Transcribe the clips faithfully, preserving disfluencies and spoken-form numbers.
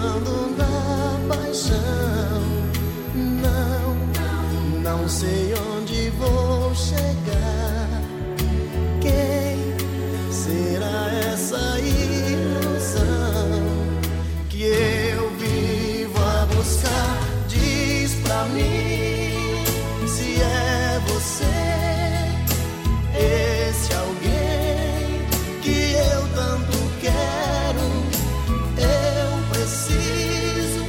Flutuando na paixão, não, não sei onde vou chegar. Quem será essa ilusão que eu vivo a buscar? Diz pra mim se é você, esse alguém que eu tanto quero. Eu preciso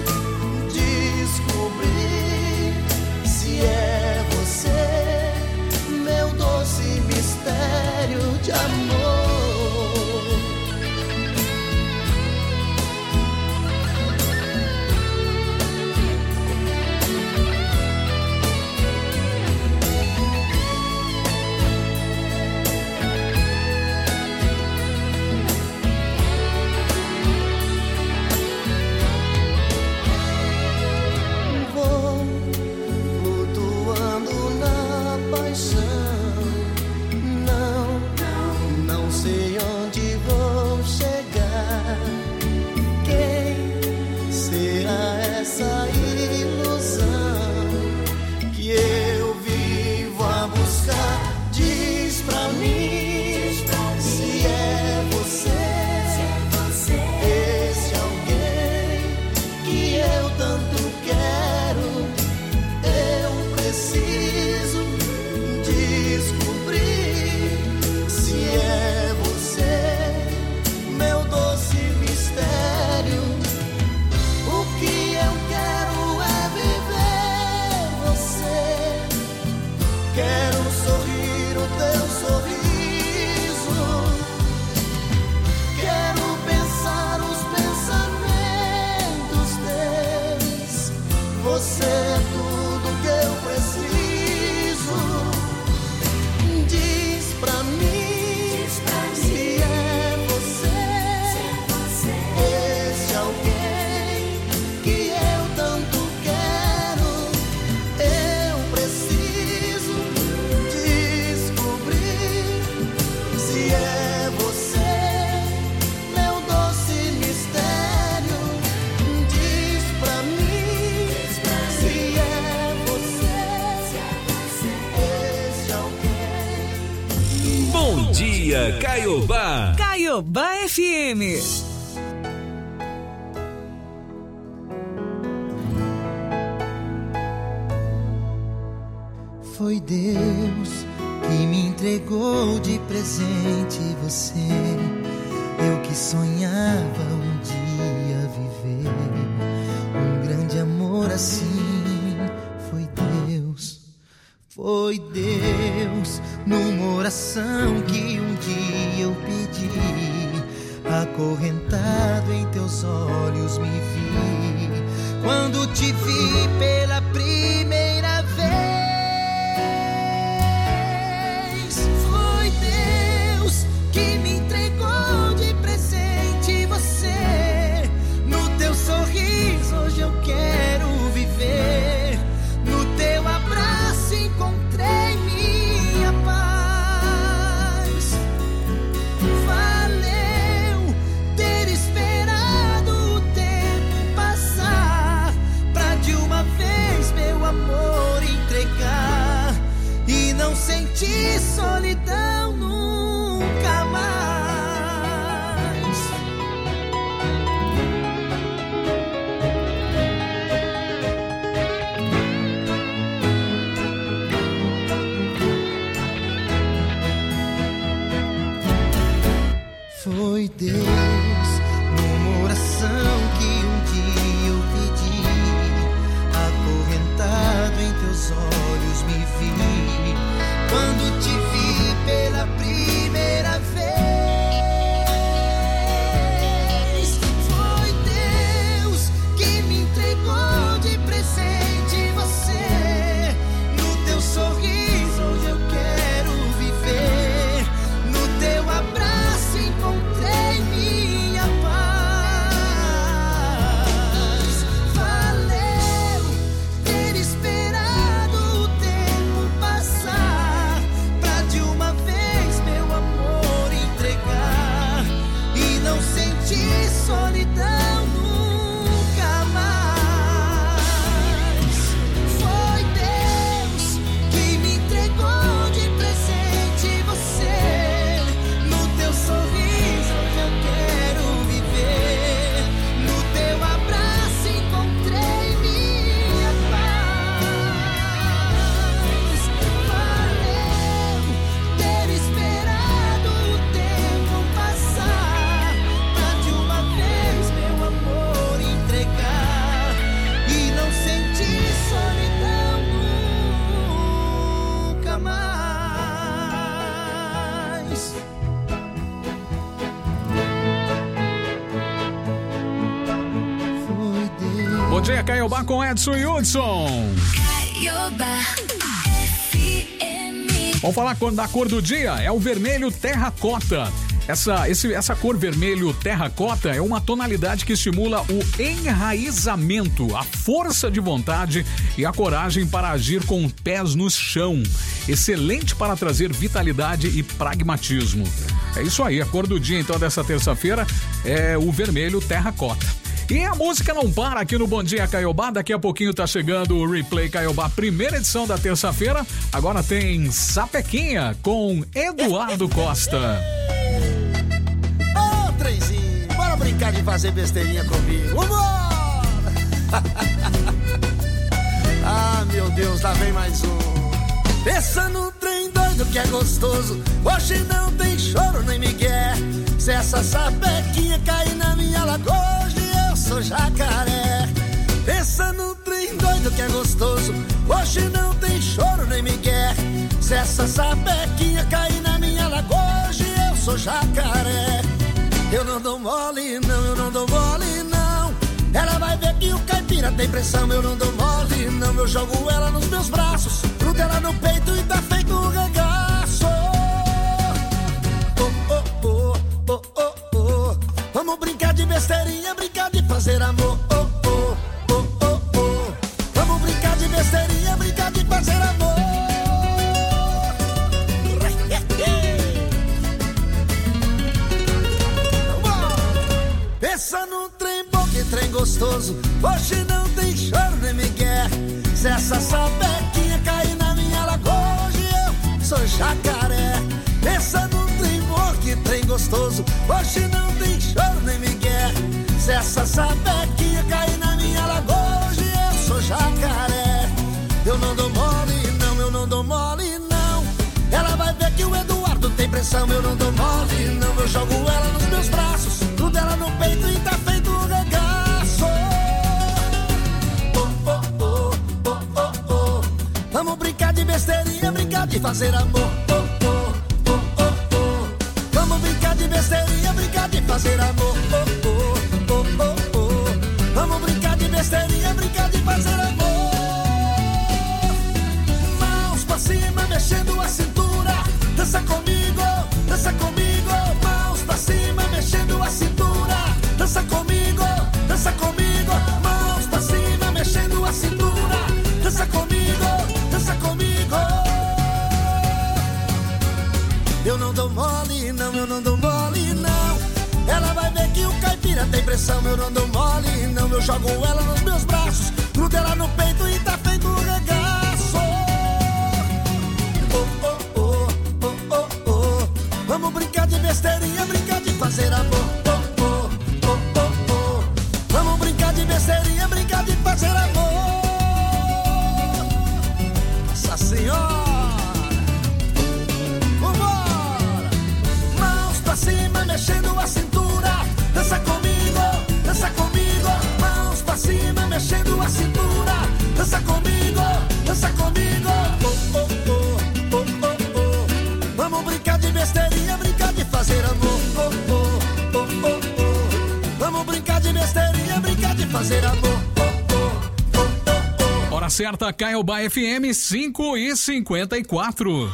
descobrir se é você, meu doce mistério de amor. Caiobá. Caiobá F M. Foi Deus que me entregou de presente você. Eu que sonhava um dia viver um grande amor assim. Foi Deus, foi Deus, numa oração que um dia eu pedi, acorrentado em teus olhos me vi, quando te vi pela primeira vez. Foi Deus que me entregou de presente você. No teu sorriso hoje eu quero viver, no teu abraço encontrei minha paz. Valeu ter esperado o tempo passar pra de uma vez Dia Caiobá com Edson e Hudson. Vamos falar da cor do dia, é o vermelho terracota. Essa, esse, essa cor vermelho terracota é uma tonalidade que estimula o enraizamento, a força de vontade e a coragem para agir com pés no chão. Excelente para trazer vitalidade e pragmatismo. É isso aí, a cor do dia então dessa terça-feira é o vermelho terracota. E a música não para aqui no Bom Dia Caiobá. Daqui a pouquinho tá chegando o Replay Caiobá, primeira edição da terça-feira. Agora tem Sapequinha com Eduardo Costa. Ô, oh, trenzinho, bora brincar de fazer besteirinha comigo. Vambora! Ah, meu Deus, lá vem mais um. Pensa no trem doido que é gostoso. Hoje não tem choro nem migué. Se essa sapequinha cair na minha lagoa, hoje eu sou jacaré. Pensa no trem doido que é gostoso. Hoje não tem choro nem migué. Se essa sapequinha cair na minha lagoa, hoje eu sou jacaré. Eu não dou mole não, eu não dou mole não. Ela vai ver que o caipira tem pressão. Eu não dou mole não, eu jogo ela nos meus braços, grudo ela no peito e tá feito um regaço. Oh, oh, oh, oh, oh, oh. Vamos brincar de besteirinha, brincar de fazer amor. Oh, oh, oh, oh, oh. Vamos brincar de besteirinha, brincar de fazer amor. Pensa num trem bom, que trem gostoso. Hoje não tem choro nem migué. Se essa sapequinha cair na minha lagoa, hoje eu sou jacaré. Pensa num trem bom, que trem gostoso. Hoje não tem choro nem migué. Se essa sapequinha cair na minha lagoa, hoje eu sou jacaré. Eu não dou mole não, eu não dou mole não. Ela vai ver que o Eduardo tem pressão. Eu não dou mole não, eu jogo ela nos meus braços, tudo ela no peito e tá feito um regaço. Oh, oh, oh, oh, oh, oh. Vamos brincar de besteirinha, brincar de fazer amor. Oh, oh, oh, oh, oh. Vamos brincar de besteirinha, brincar de fazer amor. Oh, oh, oh, oh, oh. Vamos brincar de besteirinha, brincar de fazer amor. Mãos pra cima, mexendo a cintura. Dança comigo, dança comigo. Mãos pra cima, mexendo a cintura. Dança comigo, dança comigo. Mãos pra cima, mexendo a cintura. Dança comigo, dança comigo. Eu não dou mole não, eu não dou mole não. Ela vai ver que o caipira tem pressão. Eu não dou mole não, eu jogo ela nos meus braços, grudo ela no peito e tá feito um regaço. Oh, oh, oh, oh, oh, oh. Vamos brincar de besteirinha, brincar de fazer amor. Oh, oh, oh, oh, oh. Vamos brincar de besteirinha, brincar de fazer amor. Nossa Senhora. Vambora. Mãos pra cima, mexendo a cintura. Dança comigo, dança comigo. Mãos pra cima, mexendo a cintura. Dança comigo, dança comigo. Oh, oh, oh, oh, oh, oh. Vamos brincar de besteirinha, brincar de fazer amor. Oh, oh, oh, oh, oh. Vamos brincar de besteirinha, brincar de fazer amor. Oh, oh, oh, oh, oh. Hora certa, Caiobá F M, cinco e cinquenta e quatro.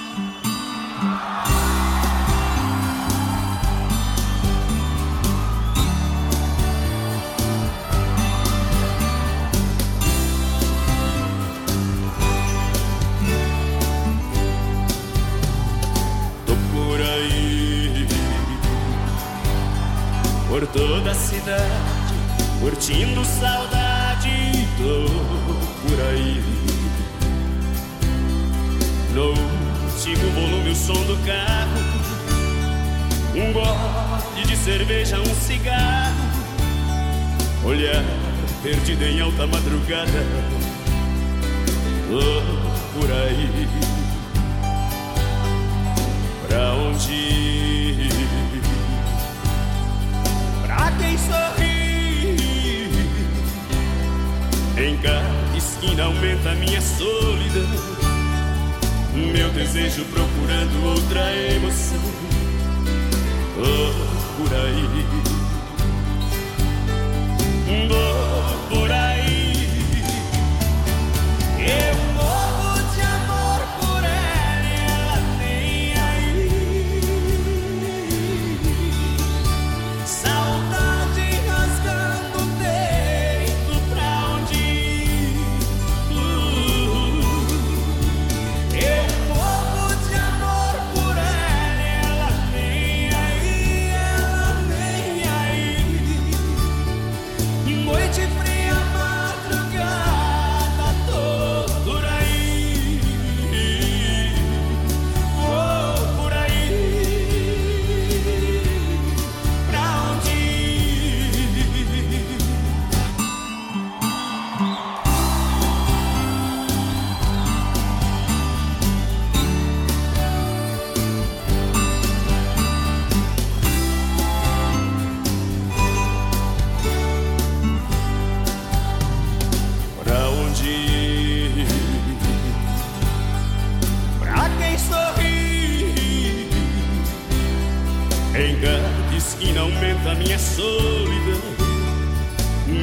Por toda a cidade, curtindo saudade, tô por aí. No último volume o som do carro, um gole de cerveja, um cigarro, olhar perdido em alta madrugada, tô por aí. Pra onde ir? Pra quem sorri, em cada esquina aumenta minha solidão, meu desejo procurando outra emoção. Oh, por aí, vou por aí.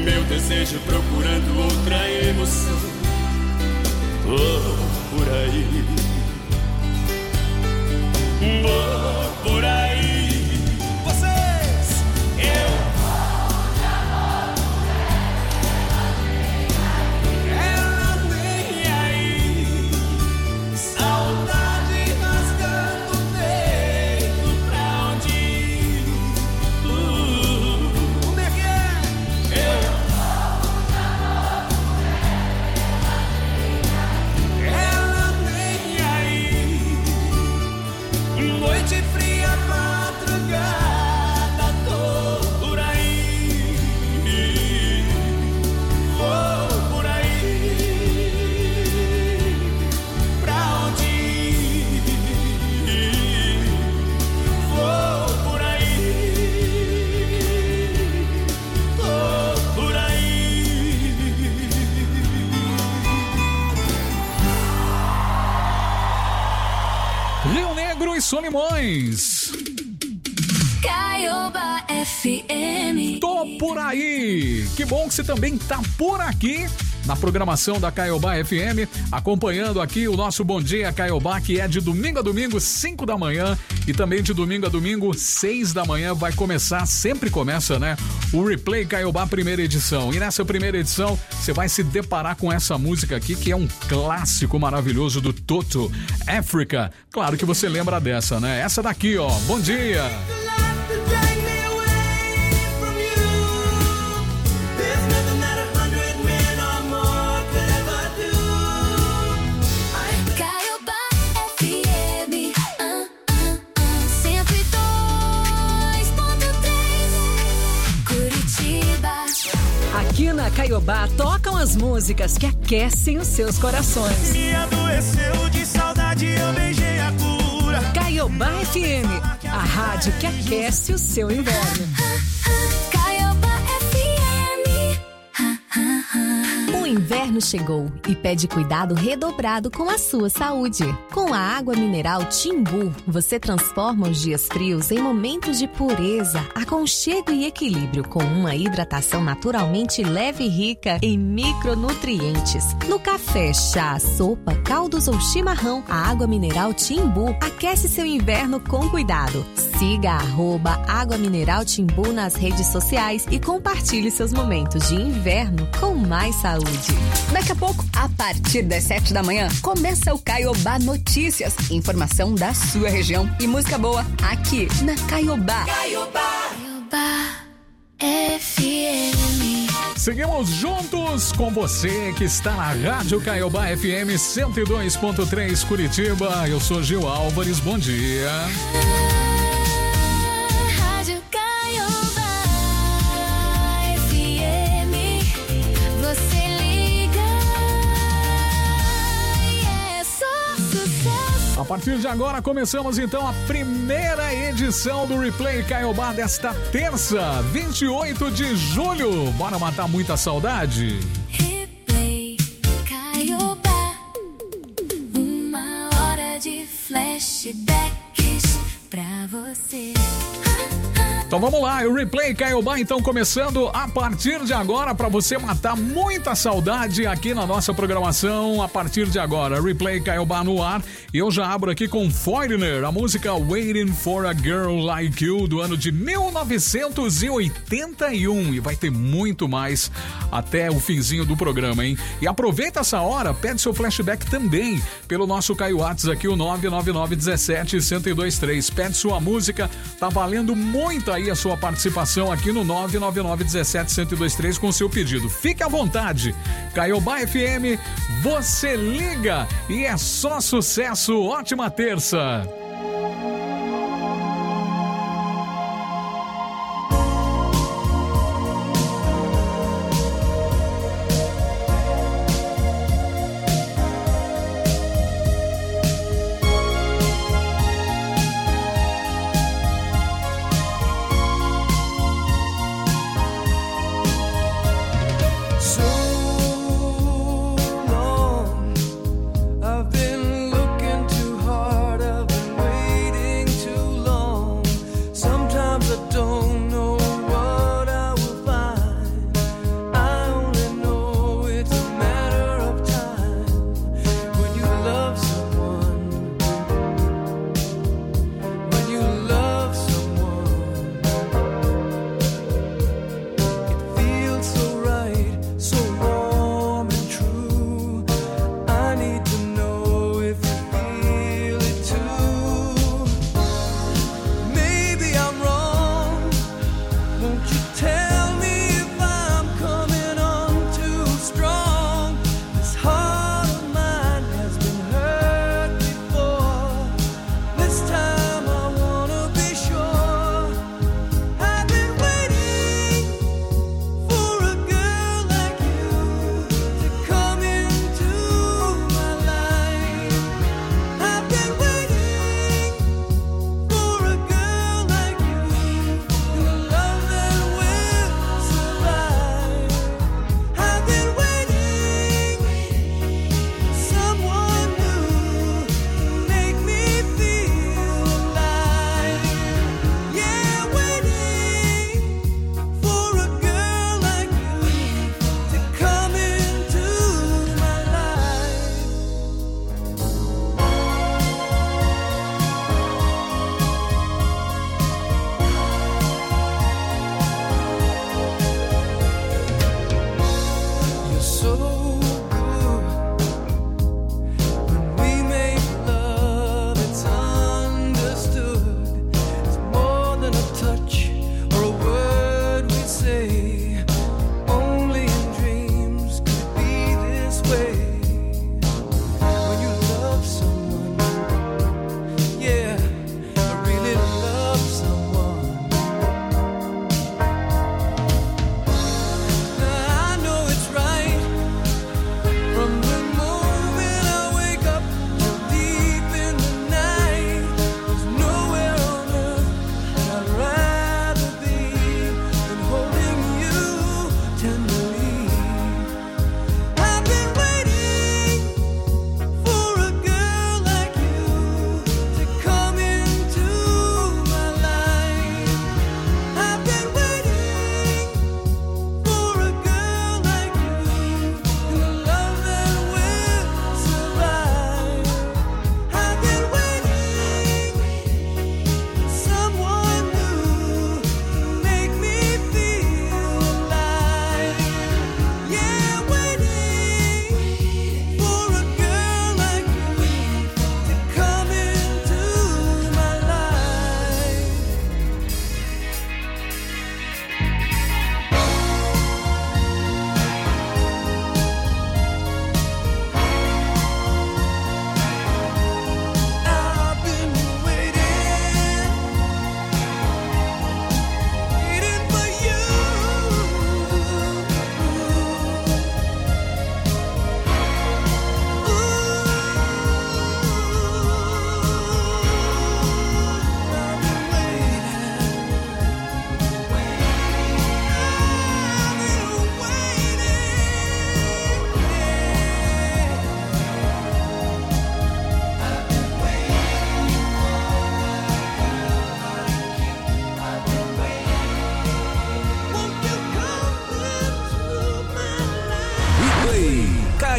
meu desejo procurando outra emoção. Tô por aí, vou por aí. Vocês, eu ela vem aí, saudade rasgando o peito, pra onde ir? Uh, como é que é? Eu ela vem aí, noite fria, madrugada, tô por aí, vou por aí, pra onde ir? Vou por aí, tô por aí. Rio Negro e Solimões. Caioba F M. Tô por aí. Que bom que você também tá por aqui na programação da Caioba F M, acompanhando aqui o nosso Bom Dia Caioba, que é de domingo a domingo, cinco da manhã, e também de domingo a domingo, seis da manhã, vai começar, sempre começa, né? O Replay Caioba primeira edição. E nessa primeira edição, você vai se deparar com essa música aqui, que é um clássico maravilhoso do Toto, África. Claro que você lembra dessa, né? Essa daqui, ó. Bom dia! Caioba F M, ah, ah, ah, cento e dois ponto três, Curitiba. Aqui na Caioba tocam as músicas que aquecem os seus corações. Me adoeceu de saudade, eu beijei a cura. Caioba F M, a rádio que aquece o seu inverno. Caioba F M. Ah, ah, ah. O inverno chegou e pede cuidado redobrado com a sua saúde. Com a água mineral Timbu, você transforma os dias frios em momentos de pureza, aconchego e equilíbrio, com uma hidratação naturalmente leve e rica em micronutrientes. No café, chá, sopa, caldos ou chimarrão, a água mineral Timbu aquece seu inverno com cuidado. Siga a arroba Água Mineral Timbu nas redes sociais e compartilhe seus momentos de inverno com mais saúde. Daqui a pouco, a partir das sete da manhã, começa o Caioba Notícias. Informação da sua região e música boa aqui na Caioba. Caioba F M. Seguimos juntos com você que está na Rádio Caioba F M cento e dois ponto três Curitiba. Eu sou Gil Álvares, bom dia. Rádio Caioba F M. Você liga e é só sucesso. A partir de agora começamos então a primeira edição do Replay Caioba desta terça, vinte e oito de julho. Bora matar muita saudade? Replay Caioba, uma hora de flashbacks pra você. Então vamos lá, o Replay Caioba então começando a partir de agora para você matar muita saudade aqui na nossa programação. A partir de agora, Replay Caioba no ar. E eu já abro aqui com Foreigner, a música Waiting for a Girl Like You do ano de mil novecentos e oitenta e um. E vai ter muito mais até o finzinho do programa, hein? E aproveita essa hora, pede seu flashback também pelo nosso Caio Whats aqui, o nove nove nove um sete, um zero dois três. Pede sua música, tá valendo muito aí a sua participação aqui no nove nove nove um sete, um zero dois três com seu pedido. Fique à vontade. Caioba F M, você liga e é só sucesso. Ótima terça. I've been looking too hard, I've been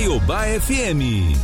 Caiobá F M.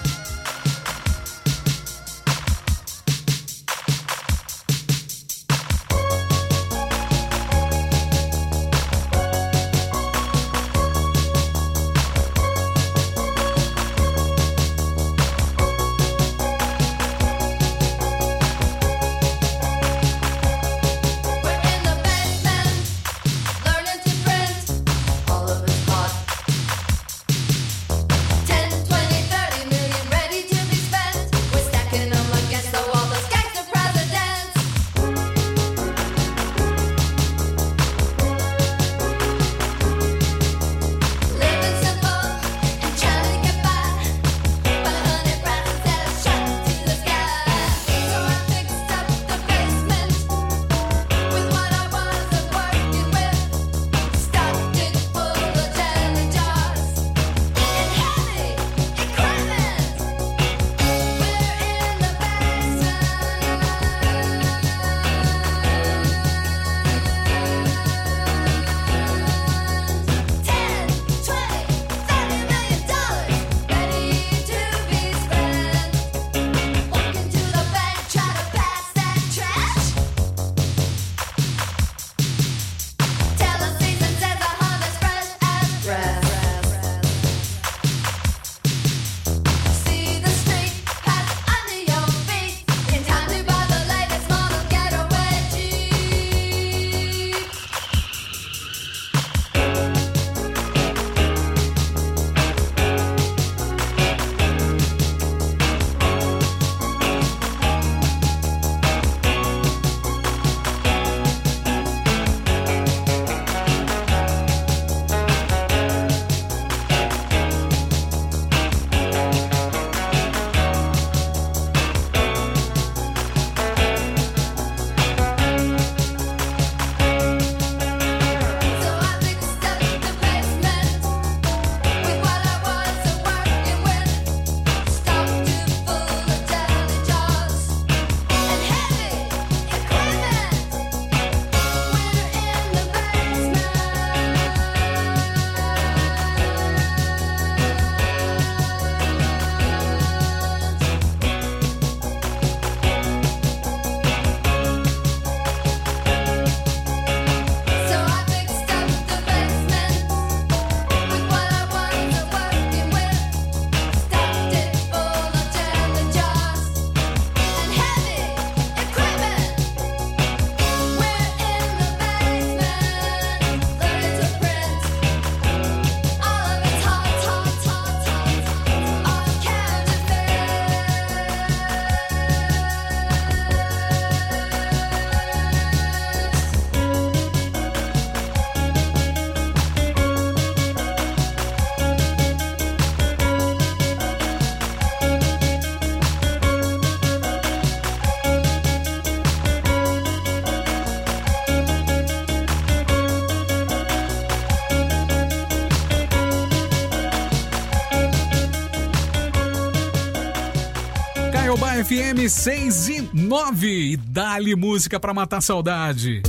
Caiobá F M seis e nove. E dá-lhe música pra matar saudade.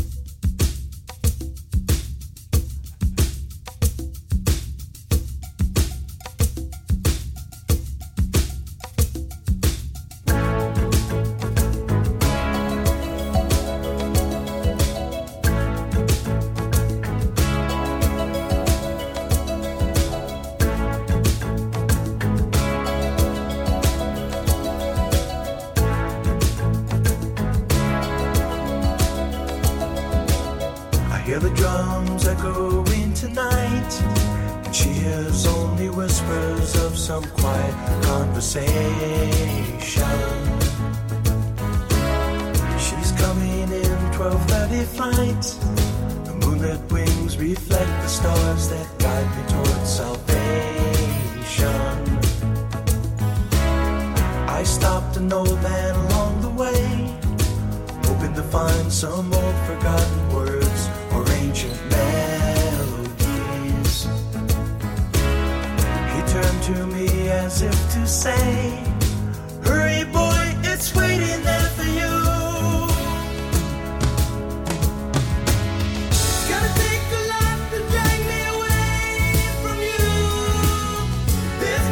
There's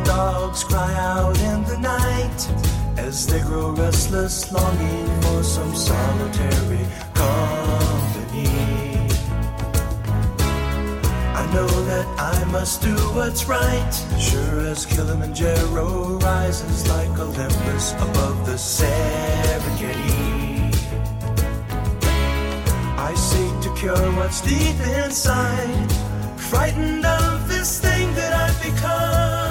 dogs cry out in the night as they grow restless, longing for some solitary company. I know that I must do what's right, sure as Kilimanjaro rises like Olympus above the Serengeti. I seek to cure what's deep inside, frightened of this thing that I've become.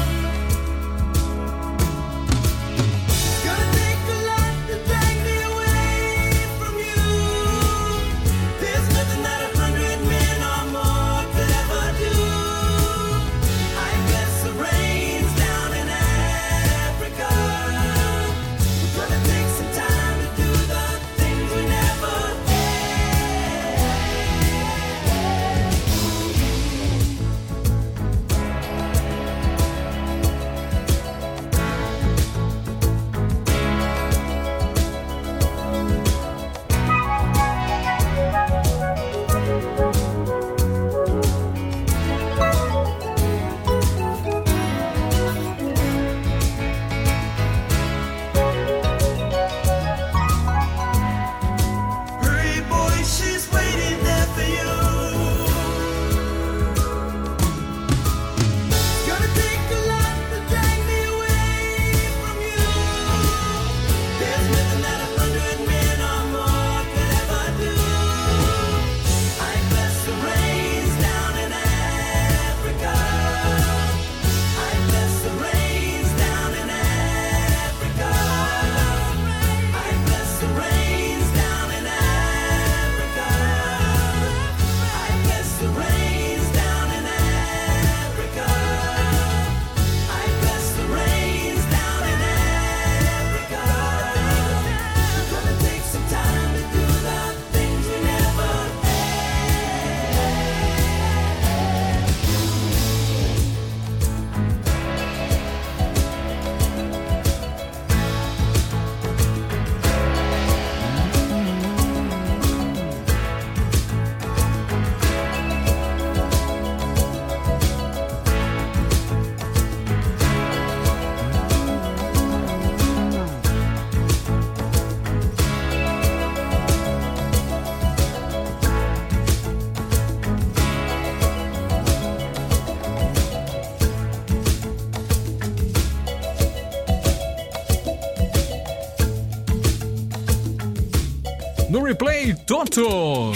No Replay, Toto.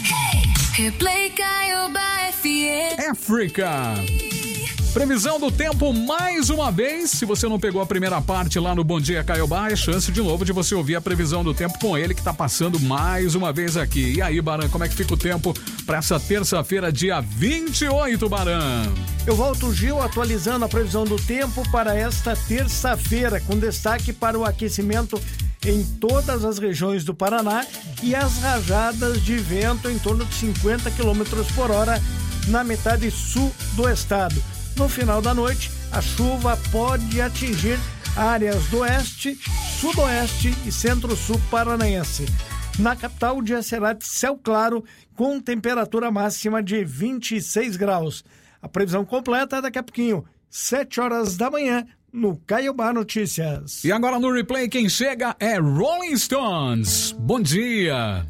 Replay Caiobá F M. África. Previsão do tempo mais uma vez. Se você não pegou a primeira parte lá no Bom Dia Caiobá, é chance de novo de você ouvir a previsão do tempo com ele que tá passando mais uma vez aqui. E aí, Baran, como é que fica o tempo para essa terça-feira, dia vinte e oito, Baran? Eu volto, Gil, atualizando a previsão do tempo para esta terça-feira, com destaque para o aquecimento em todas as regiões do Paraná e as rajadas de vento em torno de cinquenta quilômetros por hora na metade sul do estado. No final da noite, a chuva pode atingir áreas do oeste, sudoeste e centro-sul paranaense. Na capital, o dia será de céu claro, com temperatura máxima de vinte e seis graus. A previsão completa daqui a pouquinho, sete horas da manhã, no Caiobá Notícias. E agora no Replay, quem chega é Rolling Stones. Bom dia.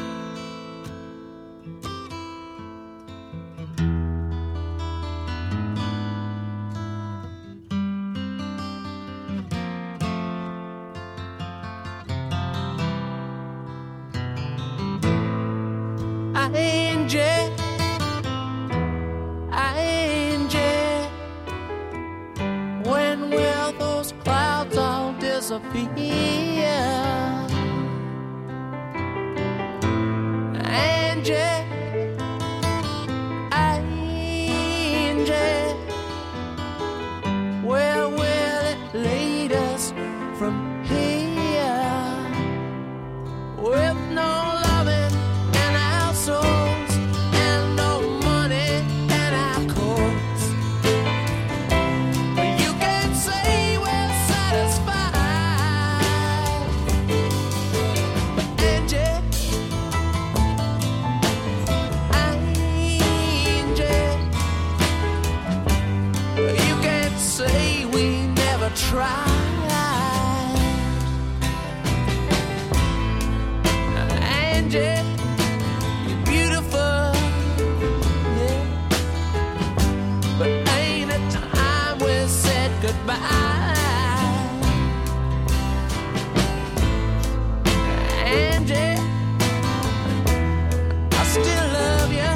When will those clouds all disappear? Angie, Angie, where will it lead us from here? With no loving in our souls and no money in our coats, you can't say we're satisfied. But Angie, Angie, you can't say tried. Angie, you're beautiful, yeah. But ain't it time we said goodbye? Angie, I still love you.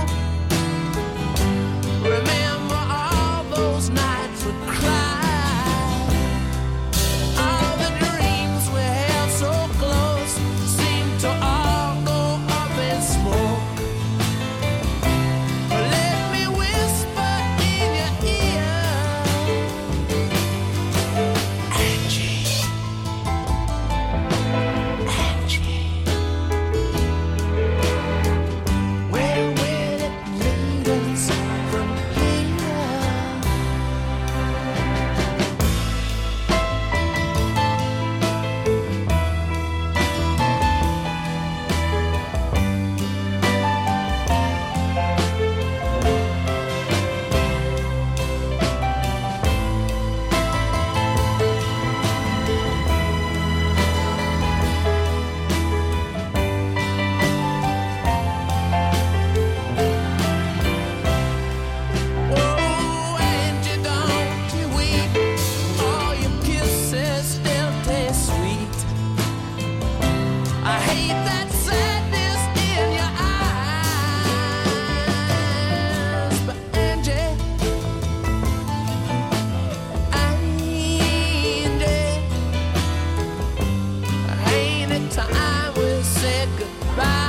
Remember all those nights we cried. All the dreams we held so close seemed to all go up in smoke. Let me whisper in your ear, Angie, Angie, where will it lead us from here? Oh, Angie, don't you weep. All your kisses still taste sweet. I hate that sadness in your eyes. But Angie, Angie, ain't it time we said goodbye?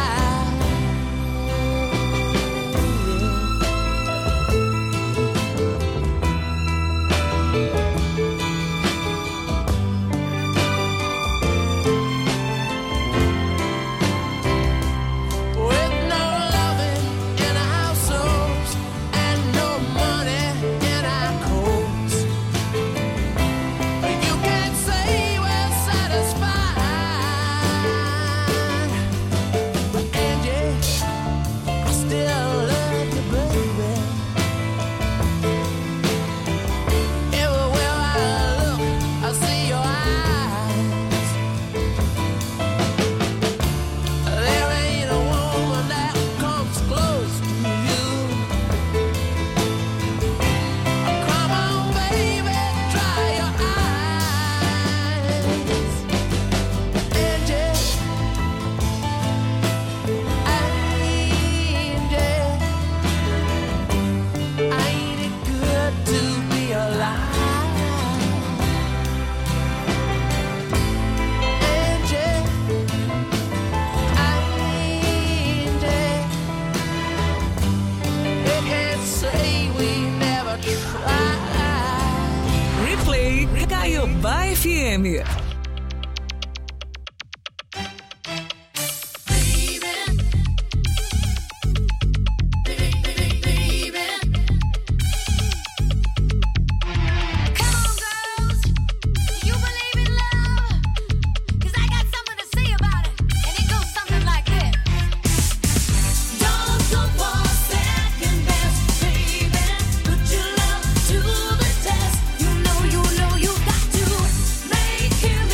With no loving in our households and no money in our coats, you can't say we're satisfied. But Angie, I still love you, baby. Everywhere I look, I see your eyes. There ain't a woman that comes close to you. Come on, baby, dry your eyes. Angie, Angie, ain't it good to be alive? Angie, Angie, they can't say we never tried. Replay Caiobá F M. Come on, girls. Do you believe in love? 'Cause I got something to say about it. And it goes something like this. Don't go for second best, baby. Put your love to the test. You know, you know, you got to make him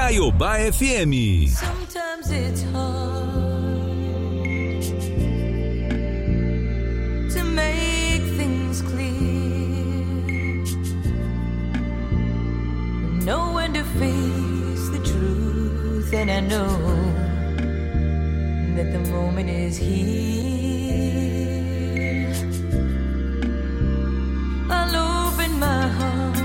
Caiobá F M. Sometimes it's hard to make things clear, know when to face the truth, and I know that the moment is here. I'll open my heart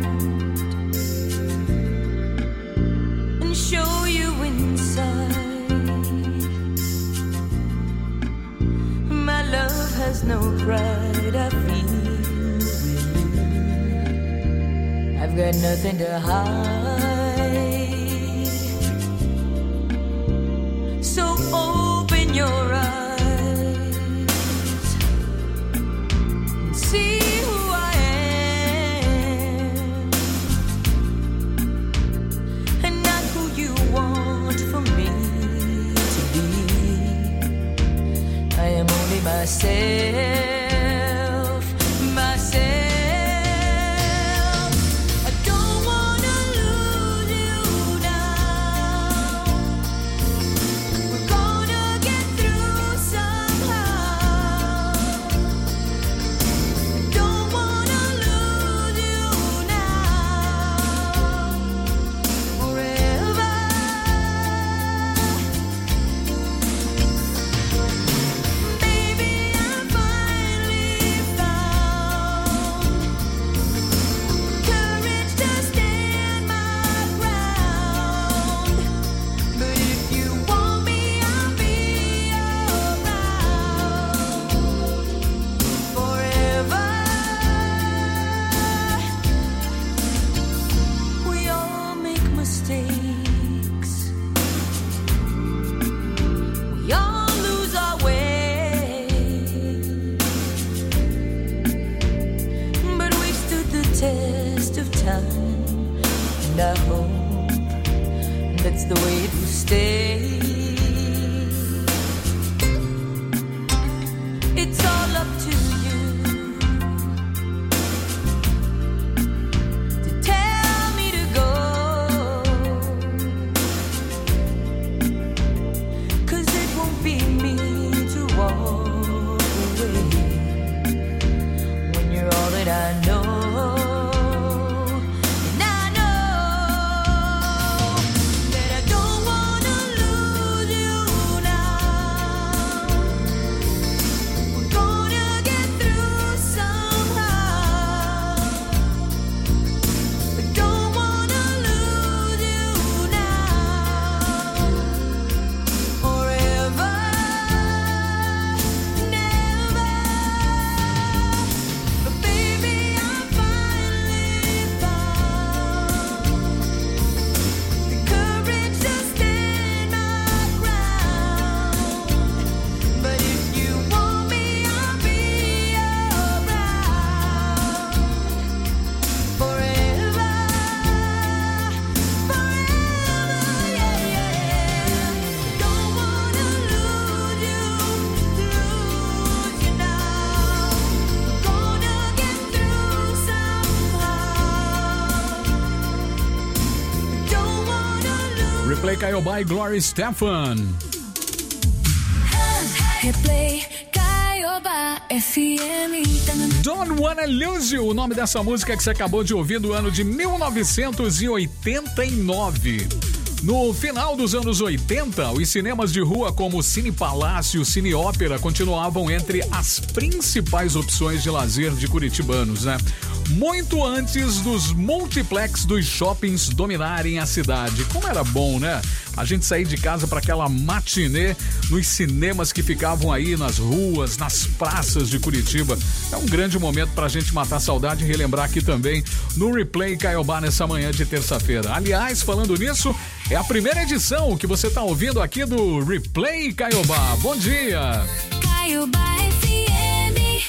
and show you inside. My love has no pride, I feel with you. I've got nothing to hide. So open your eyes and see who I am, and not who you want for me to be. I am only myself, myself. I don't wanna lose you now. We're gonna get through somehow. I don't wanna lose you now. Forever. Baby, I finally found courage to stand my ground. But if you want me, I'll be around forever. We all make mistakes. We all lose our way. But we stood the test of time, and I hope that's the way it will stay. It's all up to you to tell me to go, 'cause it won't be me to walk away when you're all that I know. And I know that I don't wanna lose you now. We're gonna get through somehow. I don't wanna lose you now. Forever, never. But baby, I finally found the courage to stand my ground. But if you want me, I'll be around forever, forever, yeah, yeah. Don't wanna lose you, lose you now. We're gonna get through somehow. Don't wanna lose. Replay Caiobá e Gloria Stefan. Replay Caiobá F M. Don't Wanna Lose You, o nome dessa música que você acabou de ouvir do ano de mil novecentos e oitenta e nove. No final dos anos oitenta, os cinemas de rua como Cine Palácio e Cine Ópera continuavam entre as principais opções de lazer de curitibanos, né? Muito antes dos multiplex dos shoppings dominarem a cidade. Como era bom, né? A gente sair de casa para aquela matinê nos cinemas que ficavam aí nas ruas, nas praças de Curitiba. É um grande momento para a gente matar a saudade e relembrar aqui também no Replay Caiobá nessa manhã de terça-feira. Aliás, falando nisso, é a primeira edição que você está ouvindo aqui do Replay Caiobá. Bom dia! Caiobá F M.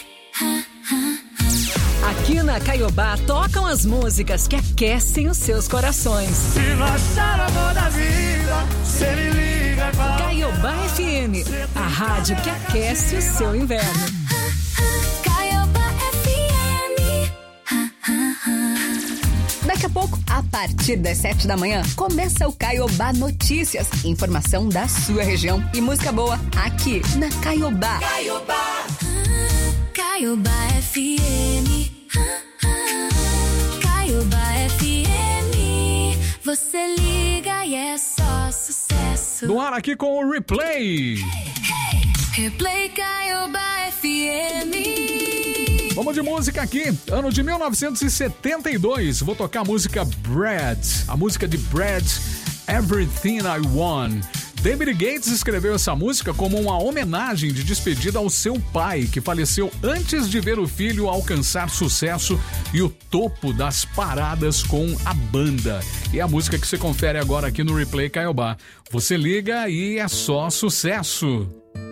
Aqui na Caiobá tocam as músicas que aquecem os seus corações. Se não achar amor da vida, se me liga com a... Caiobá F M, a rádio que aquece o seu inverno. Caiobá F M. Daqui a pouco, a partir das sete da manhã, começa o Caiobá Notícias. Informação da sua região e música boa aqui na Caiobá. Caiobá. Caiobá F M. Caiobá F M. Você liga e é só sucesso. No ar aqui com o Replay. Replay Caiobá F M. Vamos de música aqui, ano de mil novecentos e setenta e dois. Vou tocar a música Brad, a música de Brad, Everything I Want. David Gates escreveu essa música como uma homenagem de despedida ao seu pai, que faleceu antes de ver o filho alcançar sucesso e o topo das paradas com a banda. E a música que você confere agora aqui no Replay Caiobá. Você liga e é só sucesso.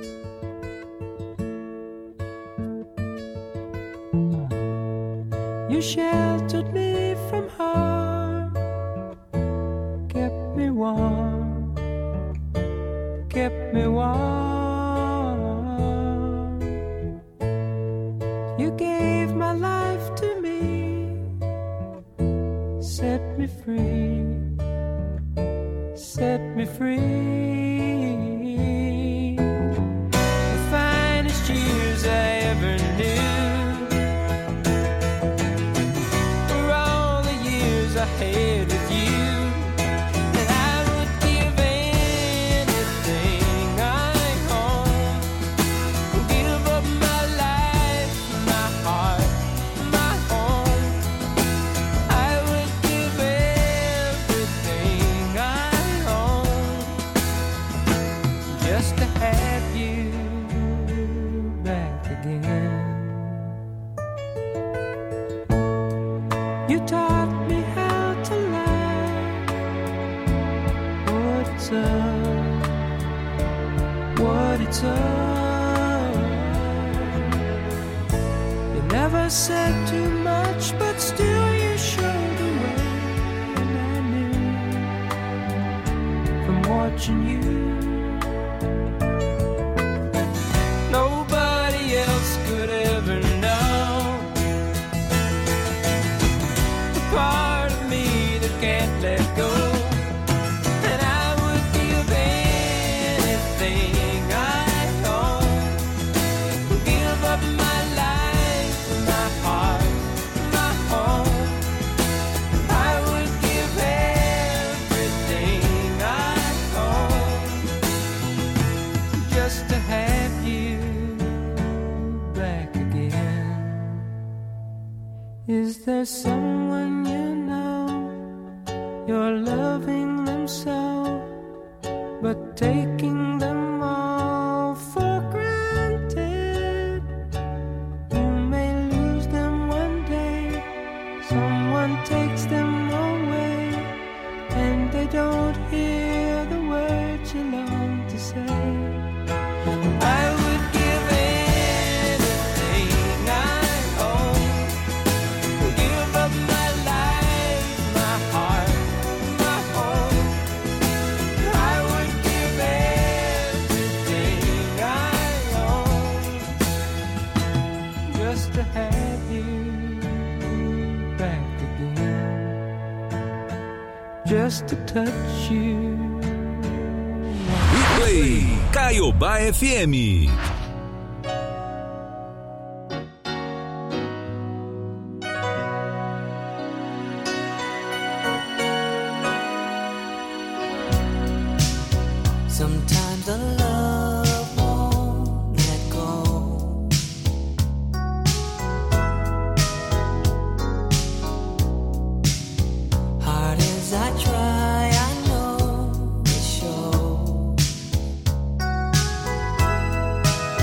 You sheltered me from harm, kept me warm, kept me warm. You gave my life to me, set me free, set me free. The finest years I ever knew. I had with you, and I would give anything I own, give up my life, my heart, my home. I would give everything I own just to have you back again. You taught me how to laugh, what it's up, what it's up. You never said too much, but still you showed the way, and I knew from watching you. Nobody else could ever know the part of me that can't let go. And I would give anything I own, give up my life, my heart, my home. I would give everything I own just to have you back again. Is there someone you know, you're loving them so, but taking them all for granted? You may lose them one day, someone takes them away, and they don't hear the words you long to say. I would give anything I own, give up my life, my heart, my home. I would give everything I own just to have you back again, just to touch you. Replay Caiobá F M. Sometimes the love won't let go. Hard as I try, I know it shows.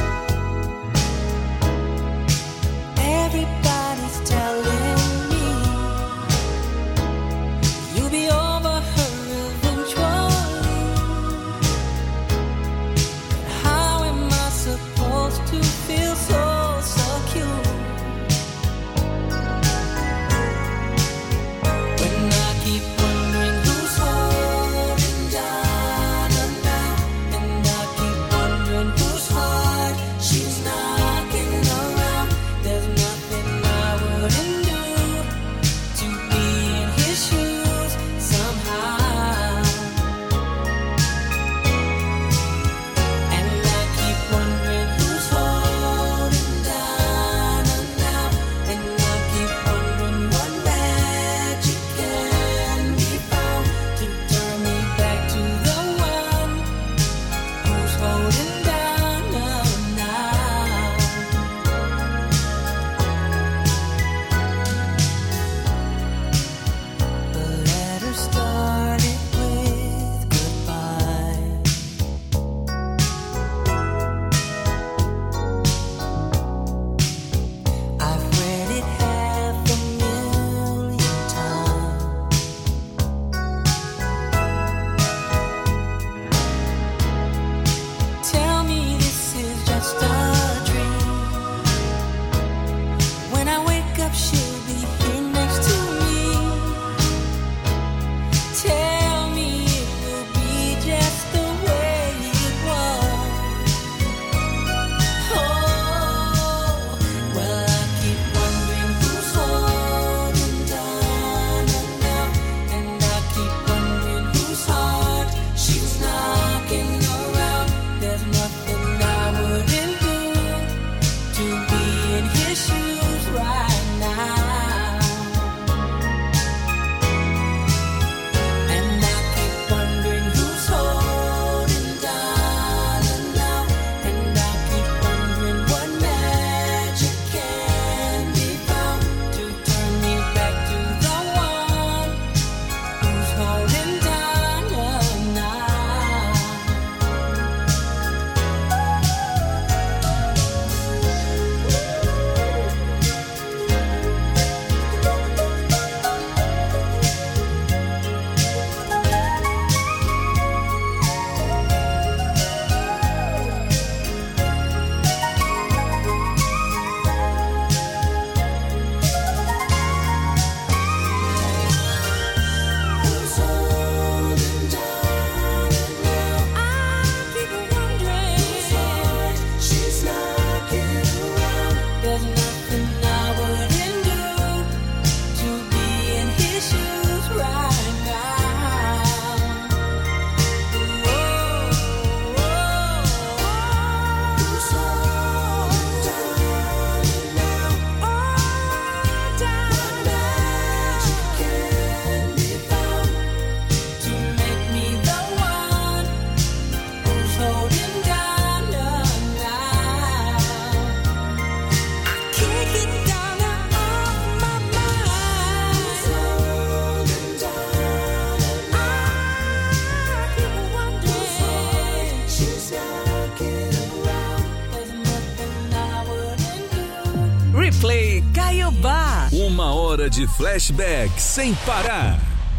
de flashback sem parar.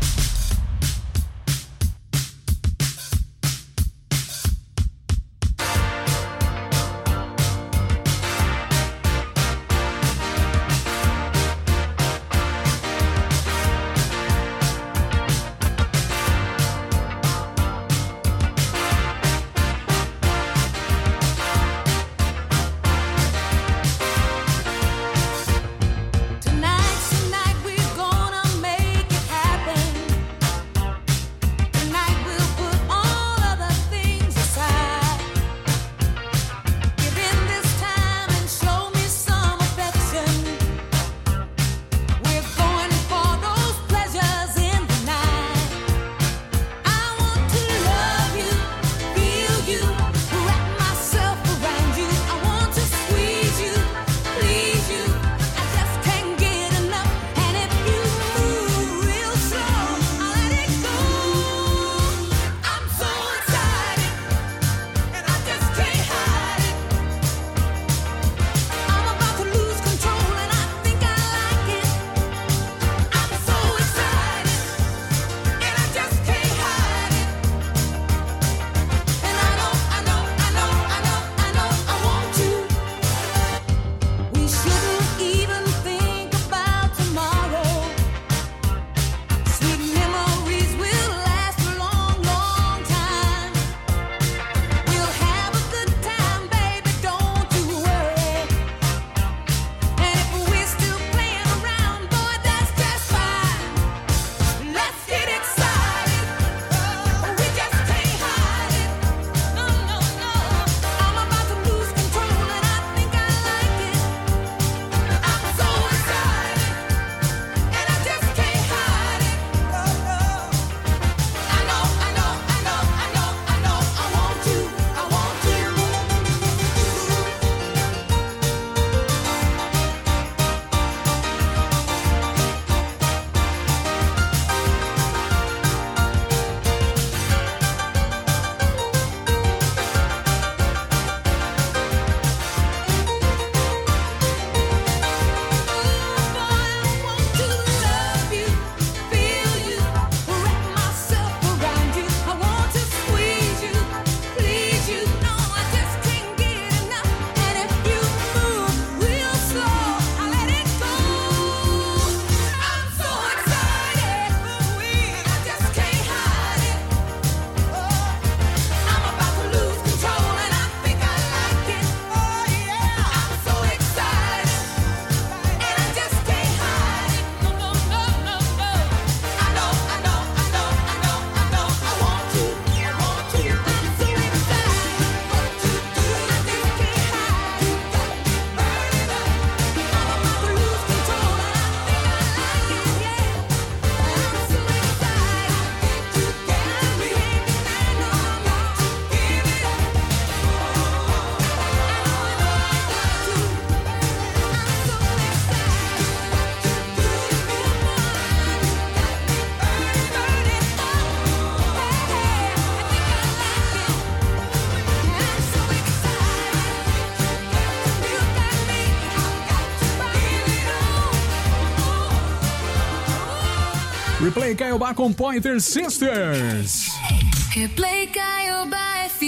Replay Caiobá com Pointer Sisters. Replay Caiobá F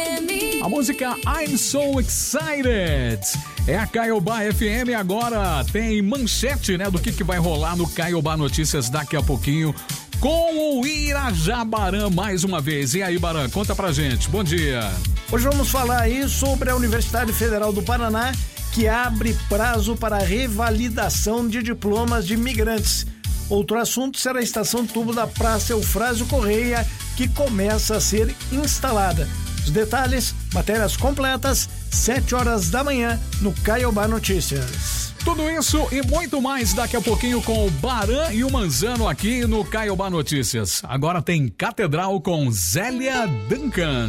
M. A música I'm So Excited. É a Caiobá F M agora. Tem manchete, né, do que, que vai rolar no Caiobá Notícias daqui a pouquinho com o Irajá Baran mais uma vez. E aí, Baran, conta pra gente. Bom dia. Hoje vamos falar aí sobre a Universidade Federal do Paraná, que abre prazo para revalidação de diplomas de imigrantes. Outro assunto será a estação tubo da Praça Eufrásio Correia, que começa a ser instalada. Os detalhes, matérias completas, sete horas da manhã, no Caiobá Notícias. Tudo isso e muito mais daqui a pouquinho com o Baran e o Manzano aqui no Caiobá Notícias. Agora tem Catedral com Zélia Duncan.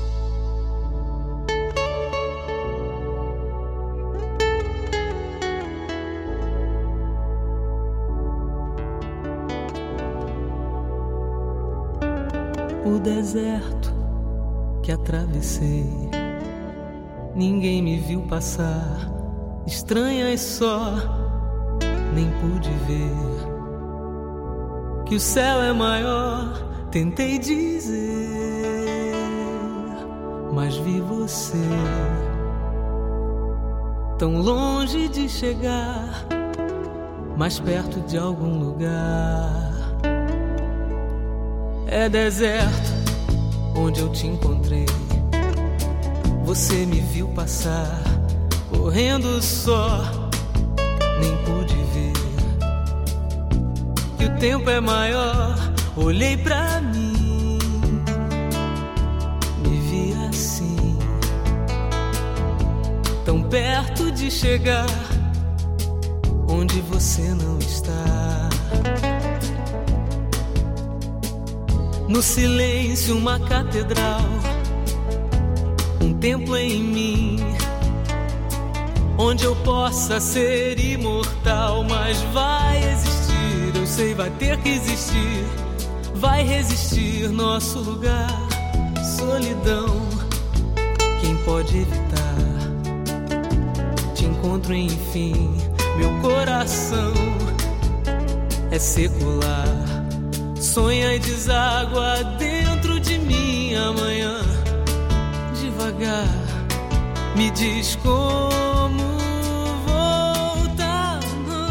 O deserto que atravessei, ninguém me viu passar, estranhas só nem pude ver que o céu é maior. Tentei dizer, mas vi você tão longe de chegar, mais perto de algum lugar. É deserto onde eu te encontrei. Você me viu passar, correndo só, nem pude ver que o tempo é maior. Olhei pra mim, me vi assim, tão perto de chegar onde você não está. No silêncio, uma catedral, um templo em mim, onde eu possa ser imortal. Mas vai existir, eu sei, vai ter que existir, vai resistir nosso lugar. Solidão, quem pode evitar? Te encontro enfim, meu coração é secular. Sonha e deságua dentro de mim amanhã. Devagar, me diz como voltar.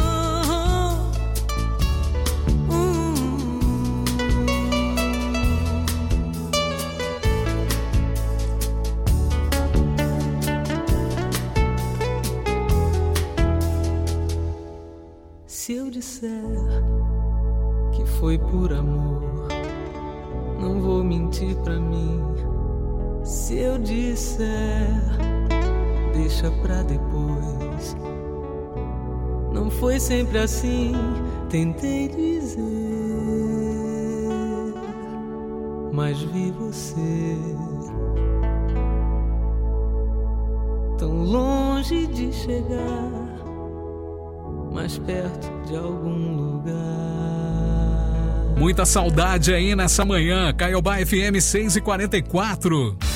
Se eu disser que foi por amor, não vou mentir pra mim. Se eu disser, deixa pra depois. Não foi sempre assim, tentei dizer, mas vi você tão longe de chegar, mais perto de algum lugar. Muita saudade aí nessa manhã. Caiobá F M seis e quarenta e quatro.